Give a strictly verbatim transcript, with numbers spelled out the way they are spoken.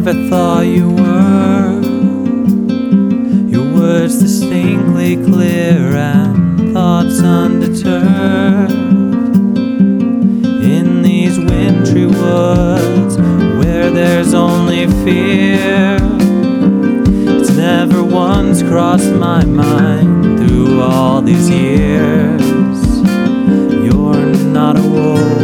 I thought you were. Your words distinctly clear and thoughts undeterred. In these wintry woods where there's only fear, it's never once crossed my mind through all these years. You're not a wolf,